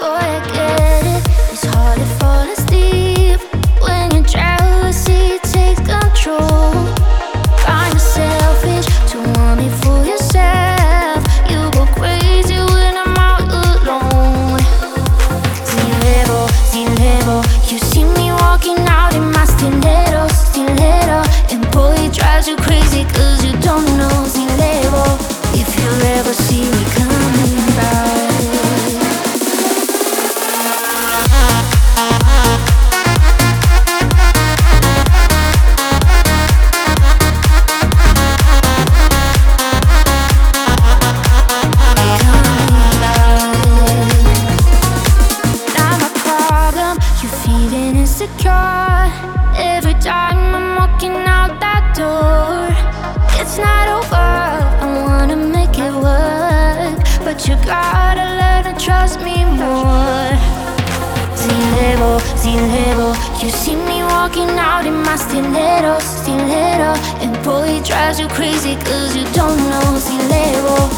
Boy, I get it. It's hard to fall asleep when your jealousy takes control. Kinda selfish to want me for yourself. You go crazy when I'm out alone. Zilevo, you see me walking out in my stiletto, and boy, it drives you crazy 'cause you don't know. Zilevo, if you ever see me coming back. Insecure every time I'm walking out that door. It's not over, I wanna make it work, but you gotta learn to trust me more. Zilevo, you see me walking out in my stiletto, and boy, it drives you crazy 'cause you don't know. Zilevo,